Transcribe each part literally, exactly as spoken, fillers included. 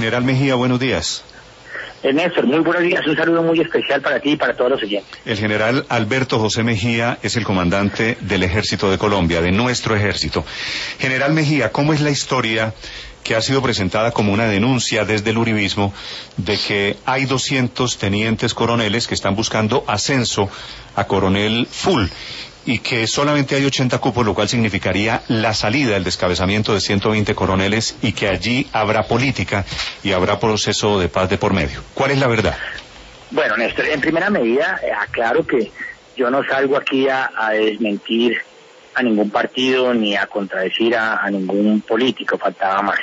General Mejía, buenos días. Eh, Néstor, muy buenos días, un saludo muy especial para ti y para todos los oyentes. El general Alberto José Mejía es el comandante del Ejército de Colombia, de nuestro ejército. General Mejía, ¿cómo es la historia que ha sido presentada como una denuncia desde el uribismo de que hay doscientos tenientes coroneles que están buscando ascenso a coronel full y que solamente hay ochenta cupos, lo cual significaría la salida, el descabezamiento de ciento veinte coroneles y que allí habrá política y habrá proceso de paz de por medio? ¿Cuál es la verdad? Bueno, Néstor, en primera medida, eh, aclaro que yo no salgo aquí a, a desmentir a ningún partido ni a contradecir a, a ningún político, faltaba más.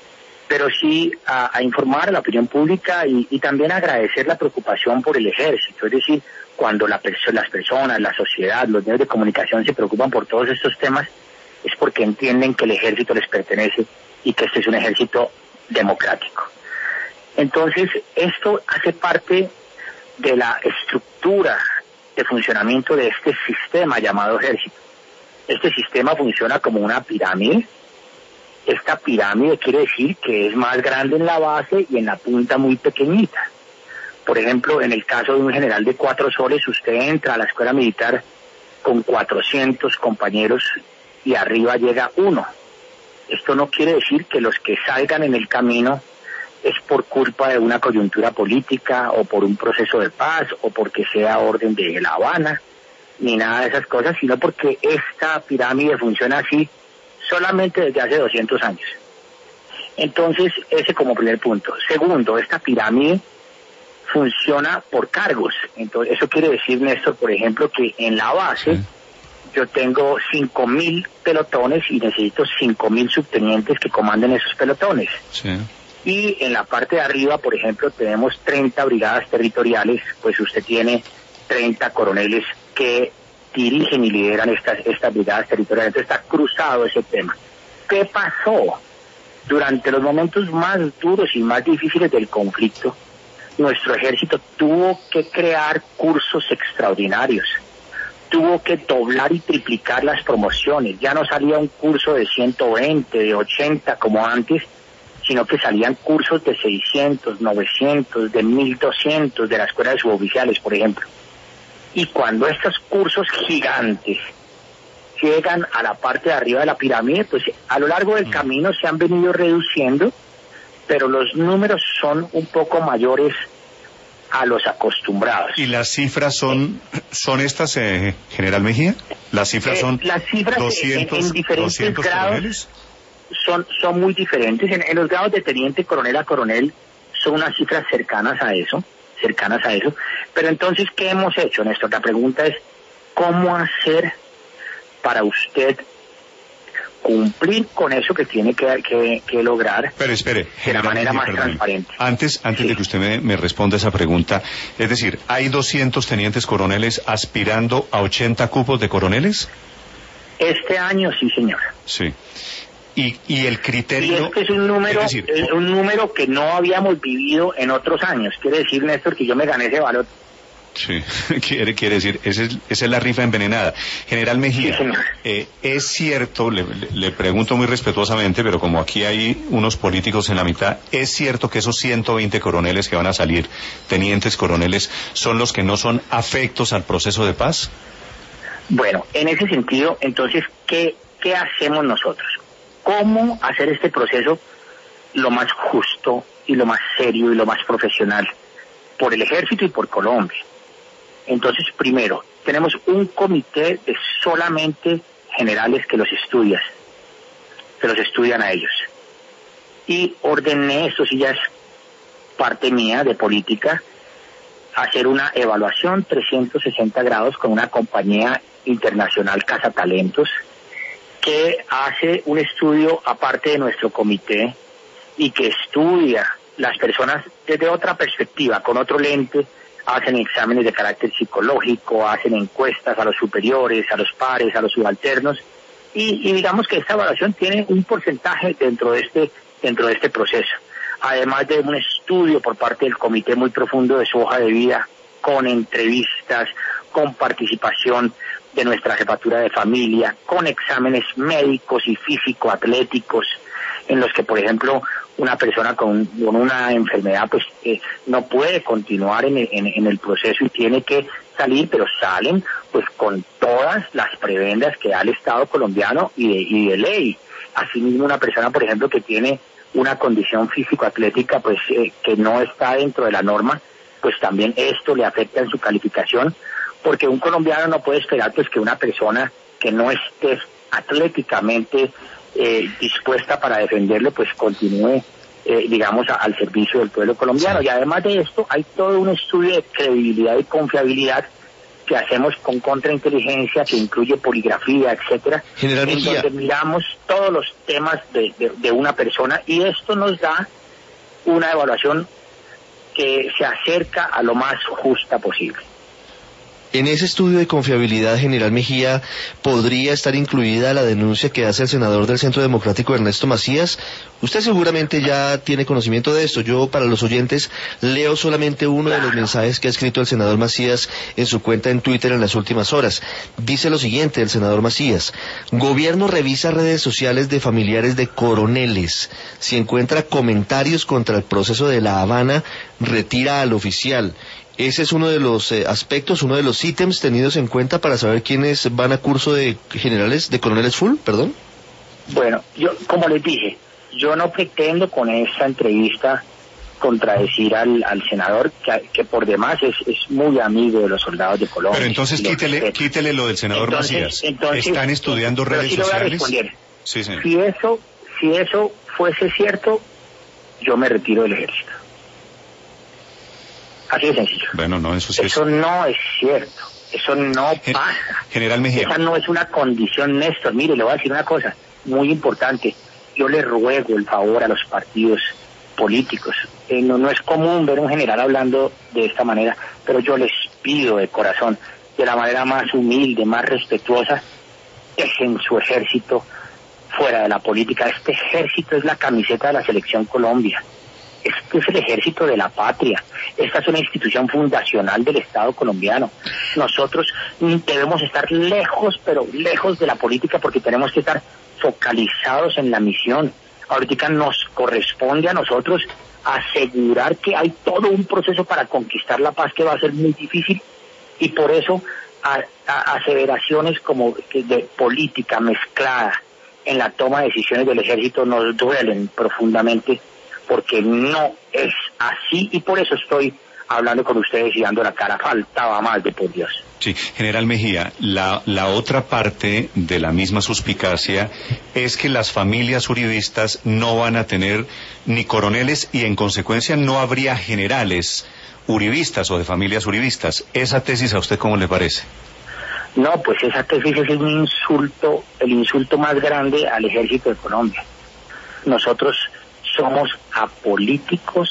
Pero sí a, a informar a la opinión pública y, y también agradecer la preocupación por el ejército, es decir, cuando la perso las personas, la sociedad, los medios de comunicación se preocupan por todos estos temas, es porque entienden que el ejército les pertenece y que este es un ejército democrático. Entonces, esto hace parte de la estructura de funcionamiento de este sistema llamado ejército. Este sistema funciona como una pirámide. Esta pirámide quiere decir que es más grande en la base y en la punta muy pequeñita. Por ejemplo, en el caso de un general de cuatro soles, usted entra a la escuela militar con cuatrocientos compañeros y arriba llega uno. Esto no quiere decir que los que salgan en el camino es por culpa de una coyuntura política o por un proceso de paz o porque sea orden de La Habana, ni nada de esas cosas, sino porque esta pirámide funciona así solamente desde hace doscientos años. Entonces, ese como primer punto. Segundo, esta pirámide funciona por cargos. Entonces, eso quiere decir, Néstor, por ejemplo, que en la base sí. yo tengo cinco mil pelotones y necesito cinco mil subtenientes que comanden esos pelotones. Sí. Y en la parte de arriba, por ejemplo, tenemos treinta brigadas territoriales, pues usted tiene treinta coroneles que dirigen y lideran estas, estas brigadas territoriales. Entonces está cruzado ese tema. ¿Qué pasó? Durante los momentos más duros y más difíciles del conflicto, nuestro ejército tuvo que crear cursos extraordinarios, tuvo que doblar y triplicar las promociones. Ya no salía un curso de ciento veinte, de ochenta como antes, sino que salían cursos de seiscientos, novecientos, de mil doscientos de la escuela de suboficiales, por ejemplo. Y cuando estos cursos gigantes llegan a la parte de arriba de la pirámide, pues a lo largo del camino se han venido reduciendo, pero los números son un poco mayores a los acostumbrados. ¿Y las cifras son son estas, eh, General Mejía? ¿Las cifras son eh, las cifras doscientos, en, en diferentes grados son, son muy diferentes. En, en los grados de teniente coronel a coronel son unas cifras cercanas a eso, cercanas a eso. Pero entonces, ¿qué hemos hecho, Néstor? La pregunta es, ¿cómo hacer para usted cumplir con eso que tiene que, que, que lograr Pero espere, de la manera más perdón. transparente? Antes, antes sí. de que usted me, me responda esa pregunta, es decir, ¿hay doscientos tenientes coroneles aspirando a ochenta cupos de coroneles? Este año sí, señor. Sí. Y, y el criterio... Y este es un número, es decir, es un número que no habíamos vivido en otros años. Quiere decir, Néstor, que yo me gané ese valor. Sí, quiere, quiere decir, esa es, esa es la rifa envenenada. General Mejía, sí, eh, es cierto, le, le pregunto muy respetuosamente, pero como aquí hay unos políticos en la mitad, ¿es cierto que esos ciento veinte coroneles que van a salir, tenientes coroneles, son los que no son afectos al proceso de paz? Bueno, en ese sentido, entonces, ¿qué, qué hacemos nosotros? ¿Cómo hacer este proceso lo más justo y lo más serio y lo más profesional por el ejército y por Colombia? Entonces, primero, tenemos un comité de solamente generales que los estudian, que los estudian a ellos. Y ordené, esto sí ya es parte mía de política, hacer una evaluación trescientos sesenta grados con una compañía internacional Cazatalentos, que hace un estudio aparte de nuestro comité y que estudia las personas desde otra perspectiva, con otro lente. Hacen exámenes de carácter psicológico, hacen encuestas a los superiores, a los pares, a los subalternos, y, y digamos que esta evaluación tiene un porcentaje dentro de este dentro de este proceso, además de un estudio por parte del comité muy profundo de su hoja de vida, con entrevistas, con participación de nuestra jefatura de familia, con exámenes médicos y físico-atléticos, en los que, por ejemplo, una persona con, con una enfermedad pues eh, no puede continuar en el, en, en el proceso y tiene que salir, pero salen pues con todas las prebendas que da el Estado colombiano y de, y de ley. Asimismo, una persona, por ejemplo, que tiene una condición físico-atlética pues eh, que no está dentro de la norma, pues también esto le afecta en su calificación, porque un colombiano no puede esperar pues que una persona que no esté atléticamente eh, dispuesta para defenderlo pues continúe eh, digamos a, al servicio del pueblo colombiano. Y además de esto hay todo un estudio de credibilidad y confiabilidad que hacemos con contrainteligencia, que incluye poligrafía, etcétera, General en Mejía, donde miramos todos los temas de, de, de una persona, y esto nos da una evaluación que se acerca a lo más justa posible. en ese estudio de confiabilidad, General Mejía, ¿podría estar incluida la denuncia que hace el senador del Centro Democrático, Ernesto Macías? Usted seguramente ya tiene conocimiento de esto. Yo, para los oyentes, leo solamente uno de los mensajes que ha escrito el senador Macías en su cuenta en Twitter en las últimas horas. Dice lo siguiente el senador Macías: Gobierno revisa redes sociales de familiares de coroneles. Si encuentra comentarios contra el proceso de La Habana, retira al oficial. Ese es uno de los eh, aspectos, uno de los ítems tenidos en cuenta para saber quiénes van a curso de generales, de coroneles full, perdón. Bueno, yo, como les dije, yo no pretendo con esta entrevista contradecir al, al senador, que, que por demás es, es muy amigo de los soldados de Colombia. Pero entonces quítele, quítele lo del senador entonces, Macías. Entonces, ¿están estudiando redes sí sociales? Sí, señor. Si eso, si eso fuese cierto, yo me retiro del ejército. Así de sencillo. Bueno, no, eso sí Eso es... no es cierto. Eso no Gen- pasa. General Mejía. Esa no es una condición, Néstor. Mire, le voy a decir una cosa muy importante. Yo le ruego el favor a los partidos políticos. Eh, no, no es común ver un general hablando de esta manera, pero yo les pido de corazón, de la manera más humilde, más respetuosa, dejen su ejército fuera de la política. Este ejército es la camiseta de la Selección Colombia. Este es el ejército de la patria. Esta es una institución fundacional del Estado colombiano. Nosotros debemos estar lejos, pero lejos de la política, porque tenemos que estar focalizados en la misión. Ahorita nos corresponde a nosotros asegurar que hay todo un proceso para conquistar la paz que va a ser muy difícil, y por eso a, a, aseveraciones como de política mezclada en la toma de decisiones del ejército nos duelen profundamente, porque no es así, y por eso estoy hablando con ustedes y dando la cara. Faltaba más, de por Dios. Sí, General Mejía, la, la otra parte de la misma suspicacia es que las familias uribistas no van a tener ni coroneles y en consecuencia no habría generales uribistas o de familias uribistas. ¿Esa tesis a usted cómo le parece? No, pues esa tesis es un insulto, el insulto más grande al ejército de Colombia. Nosotros somos apolíticos,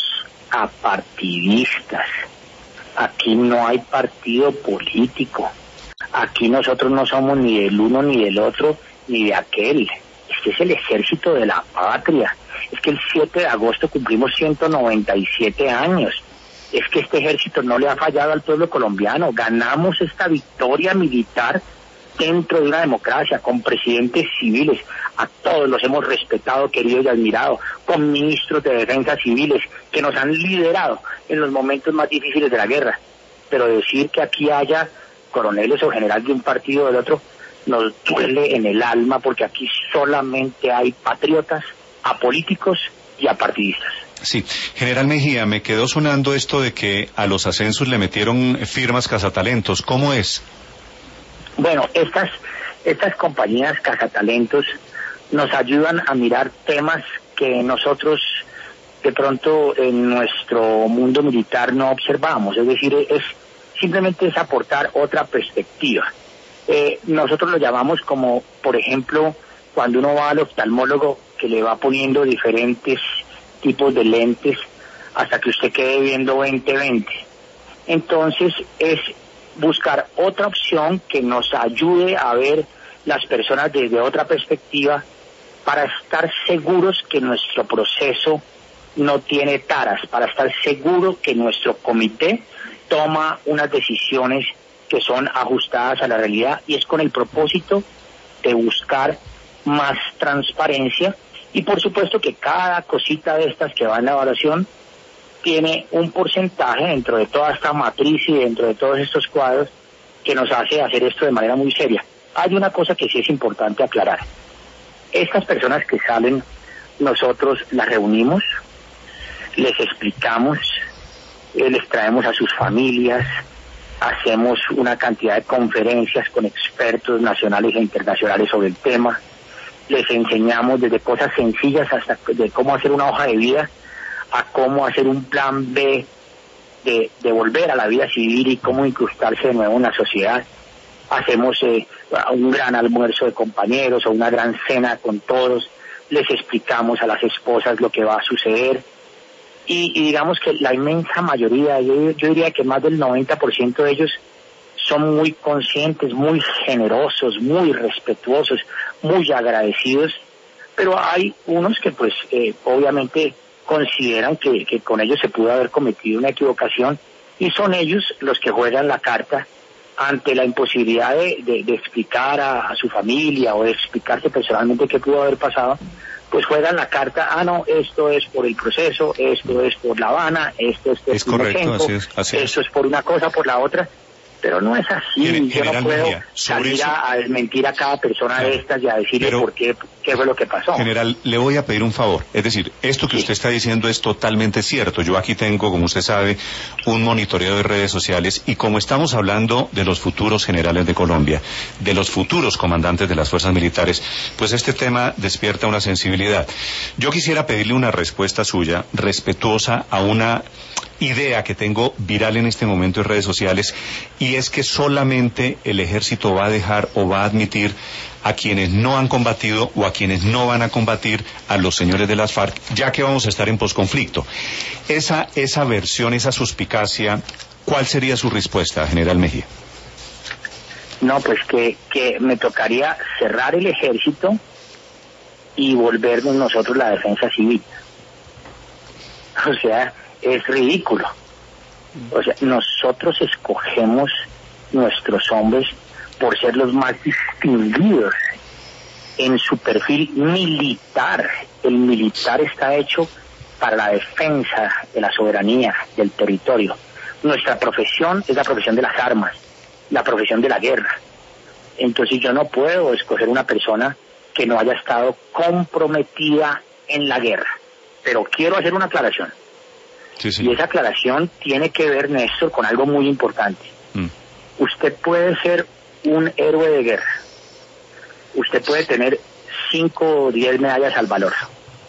apartidistas. Aquí no hay partido político. Aquí nosotros no somos ni del uno ni del otro ni de aquel. Este es el ejército de la patria. Es que el siete de agosto cumplimos ciento noventa y siete años. Es que este ejército no le ha fallado al pueblo colombiano. Ganamos esta victoria militar dentro de una democracia, con presidentes civiles. A todos los hemos respetado, querido y admirado, con ministros de defensa civiles que nos han liderado en los momentos más difíciles de la guerra. Pero decir que aquí haya coroneles o generales de un partido o del otro nos duele en el alma, porque aquí solamente hay patriotas, apolíticos y apartidistas. Sí, General Mejía, me quedó sonando esto de que a los ascensos le metieron firmas cazatalentos. ¿Cómo es? Bueno, estas, estas compañías cazatalentos nos ayudan a mirar temas que nosotros de pronto en nuestro mundo militar no observamos. Es decir, es simplemente es aportar otra perspectiva. Eh, nosotros lo llamamos como, por ejemplo, cuando uno va al oftalmólogo que le va poniendo diferentes tipos de lentes hasta que usted quede viendo veinte veinte. Entonces es buscar otra opción que nos ayude a ver las personas desde otra perspectiva, para estar seguros que nuestro proceso no tiene taras, para estar seguro que nuestro comité toma unas decisiones que son ajustadas a la realidad, y es con el propósito de buscar más transparencia Y por supuesto que cada cosita de estas que va en la evaluación tiene un porcentaje dentro de toda esta matriz y dentro de todos estos cuadros que nos hace hacer esto de manera muy seria. Hay una cosa que sí es importante aclarar. Estas personas que salen, nosotros las reunimos, les explicamos, eh, les traemos a sus familias, hacemos una cantidad de conferencias con expertos nacionales e internacionales sobre el tema, les enseñamos desde cosas sencillas hasta de cómo hacer una hoja de vida, a cómo hacer un plan B de, de volver a la vida civil y cómo incrustarse de nuevo en la sociedad. Hacemos eh, un gran almuerzo de compañeros o una gran cena con todos, les explicamos a las esposas lo que va a suceder y, y digamos que la inmensa mayoría, yo, yo diría que más del noventa por ciento de ellos son muy conscientes, muy generosos, muy respetuosos, muy agradecidos, pero hay unos que pues eh, obviamente consideran que, que con ellos se pudo haber cometido una equivocación y son ellos los que juegan la carta ante la imposibilidad de, de, de explicar a, a su familia o de explicarse personalmente qué pudo haber pasado, pues juegan la carta, ah no, esto es por el proceso, esto es por La Habana, esto es por es correcto, así es, así esto es. es por una cosa, por la otra, pero no es así. Gen- yo no puedo Mejía, salir eso, a, a desmentir a cada persona claro, de estas y a decirle pero, por qué, qué fue lo que pasó. General, le voy a pedir un favor. Es decir, esto que Sí. usted está diciendo es totalmente cierto. Yo aquí tengo, como usted sabe, un monitoreo de redes sociales y como estamos hablando de los futuros generales de Colombia, de los futuros comandantes de las fuerzas militares, pues este tema despierta una sensibilidad. Yo quisiera pedirle una respuesta suya, respetuosa a una idea que tengo viral en este momento en redes sociales, y es que solamente el ejército va a dejar o va a admitir a quienes no han combatido o a quienes no van a combatir a los señores de las FARC, ya que vamos a estar en posconflicto. Esa, esa versión, esa suspicacia, ¿cuál sería su respuesta, General Mejía? No, pues que, que me tocaría cerrar el ejército y volvernos nosotros la defensa civil. O sea, es ridículo. O sea, nosotros escogemos nuestros hombres por ser los más distinguidos en su perfil militar. El militar está hecho para la defensa de la soberanía del territorio. Nuestra profesión es la profesión de las armas, la profesión de la guerra. Entonces yo no puedo escoger una persona que no haya estado comprometida en la guerra. Pero quiero hacer una aclaración. Sí, sí. Y esa aclaración tiene que ver, Néstor, con algo muy importante. Mm. Usted puede ser un héroe de guerra. Usted puede tener cinco o diez medallas al valor.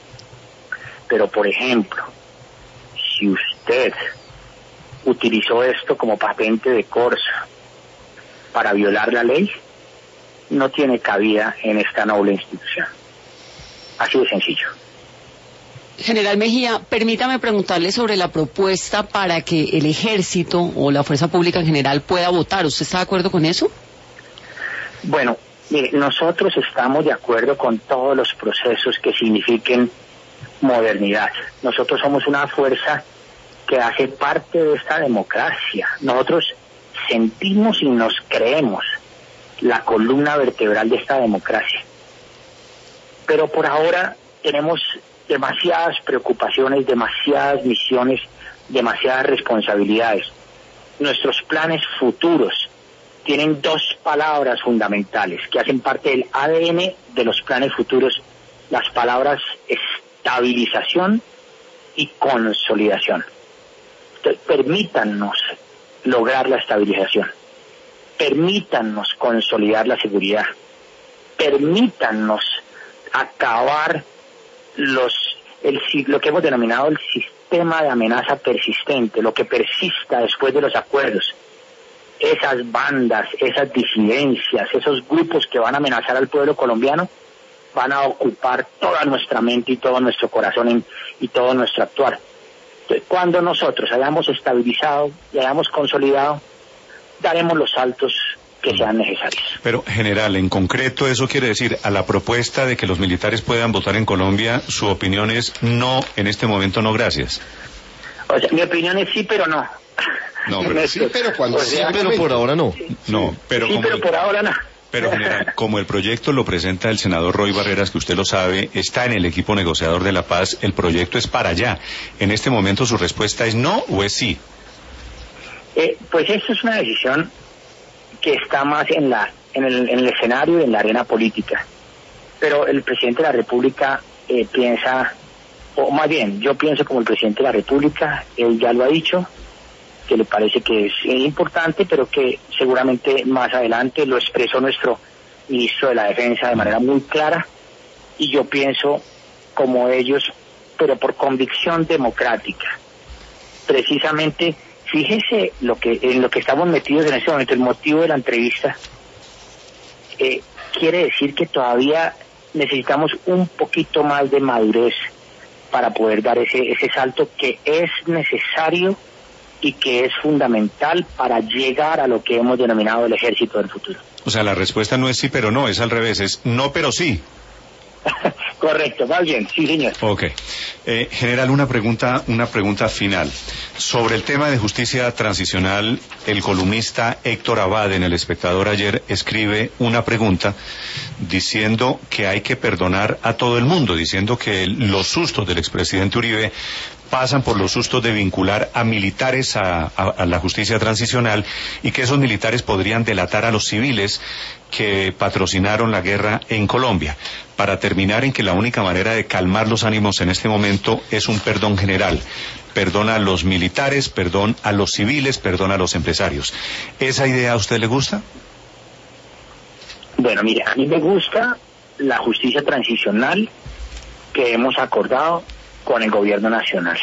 Pero, por ejemplo, si usted utilizó esto como patente de corsa para violar la ley, no tiene cabida en esta noble institución. Así de sencillo. General Mejía, permítame preguntarle sobre la propuesta para que el ejército o la fuerza pública en general pueda votar. ¿Usted está de acuerdo con eso? Bueno, mire, nosotros estamos de acuerdo con todos los procesos que signifiquen modernidad. Nosotros somos una fuerza que hace parte de esta democracia. Nosotros sentimos y nos creemos la columna vertebral de esta democracia. Pero por ahora tenemos demasiadas preocupaciones, demasiadas misiones, demasiadas responsabilidades. Nuestros planes futuros tienen dos palabras fundamentales que hacen parte del A D N de los planes futuros, las palabras estabilización y consolidación. Entonces, permítannos lograr la estabilización, permítannos consolidar la seguridad, permítannos acabar los el lo que hemos denominado el sistema de amenaza persistente, lo que persista después de los acuerdos. Esas bandas, esas disidencias, esos grupos que van a amenazar al pueblo colombiano van a ocupar toda nuestra mente y todo nuestro corazón en, y todo nuestro actuar. Entonces, cuando nosotros hayamos estabilizado y hayamos consolidado, daremos los saltos que sean necesarios. Pero, general, en concreto, eso quiere decir, a la propuesta de que los militares puedan votar en Colombia, su opinión es no, en este momento no, gracias. O sea, mi opinión es sí, pero no. No, pero sí, pero cuando o sea, sí, pero por ahora no. No, pero sí, como... pero por ahora no. Pero, general, como el proyecto lo presenta el senador Roy Barreras, que usted lo sabe, está en el equipo negociador de la paz, el proyecto es para allá. ¿En este momento su respuesta es no o es sí? Eh, pues esto es una decisión que está más en la en el, en el escenario y en la arena política. Pero el presidente de la República eh, piensa, o más bien, yo pienso como el presidente de la República, él ya lo ha dicho, que le parece que es importante, pero que seguramente más adelante lo expresó nuestro ministro de la Defensa de manera muy clara, y yo pienso como ellos, pero por convicción democrática. Precisamente, fíjese lo que en lo que estamos metidos en este momento, el motivo de la entrevista, eh, quiere decir que todavía necesitamos un poquito más de madurez para poder dar ese, ese salto que es necesario y que es fundamental para llegar a lo que hemos denominado el ejército del futuro. O sea, la respuesta no es sí pero no, es al revés, es no pero sí. Correcto, va bien, sí señor. Ok. Eh, general, una pregunta, una pregunta final. Sobre el tema de justicia transicional, el columnista Héctor Abad en El Espectador ayer escribe una pregunta diciendo que hay que perdonar a todo el mundo, diciendo que los sustos del expresidente Uribe pasan por los sustos de vincular a militares a, a, a la justicia transicional y que esos militares podrían delatar a los civiles que patrocinaron la guerra en Colombia, para terminar en que la única manera de calmar los ánimos en este momento es un perdón general. Perdón a los militares, perdón a los civiles, perdón a los empresarios. ¿Esa idea a usted le gusta? Bueno, mire, a mí me gusta la justicia transicional que hemos acordado con el gobierno nacional.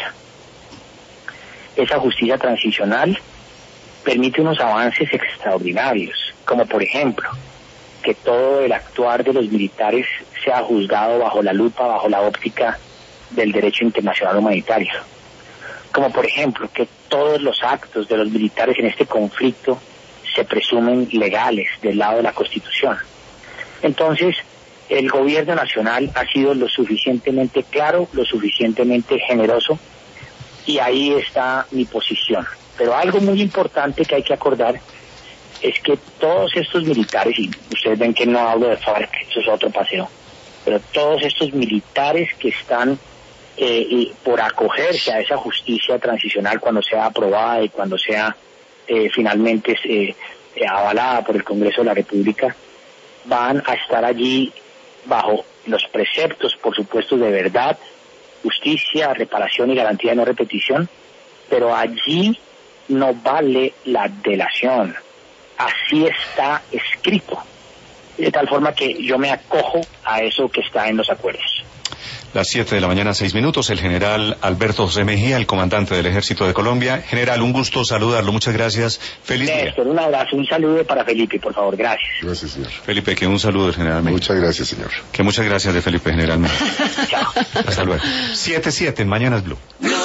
Esa justicia transicional permite unos avances extraordinarios, como por ejemplo, que todo el actuar de los militares sea juzgado bajo la lupa, bajo la óptica del derecho internacional humanitario. Como por ejemplo, que todos los actos de los militares en este conflicto se presumen legales del lado de la Constitución. Entonces, el gobierno nacional ha sido lo suficientemente claro, lo suficientemente generoso, y ahí está mi posición. Pero algo muy importante que hay que acordar es que todos estos militares, y ustedes ven que no hablo de FARC, eso es otro paseo, pero todos estos militares que están eh, y por acogerse a esa justicia transicional cuando sea aprobada y cuando sea eh, finalmente eh, eh, avalada por el Congreso de la República, van a estar allí bajo los preceptos, por supuesto, de verdad, justicia, reparación y garantía de no repetición, pero allí no vale la delación. Así está escrito, de tal forma que yo me acojo a eso que está en los acuerdos. Las siete de la mañana, seis minutos, el general Alberto José Mejía, el comandante del Ejército de Colombia. General, un gusto saludarlo, muchas gracias, feliz día. Néstor, un abrazo, un saludo para Felipe, por favor, gracias. Gracias, señor. Felipe, que un saludo del general Mejía. Muchas gracias, señor. Que muchas gracias de Felipe, general Mejía. Chao. Hasta luego. siete siete en Mañanas Blue.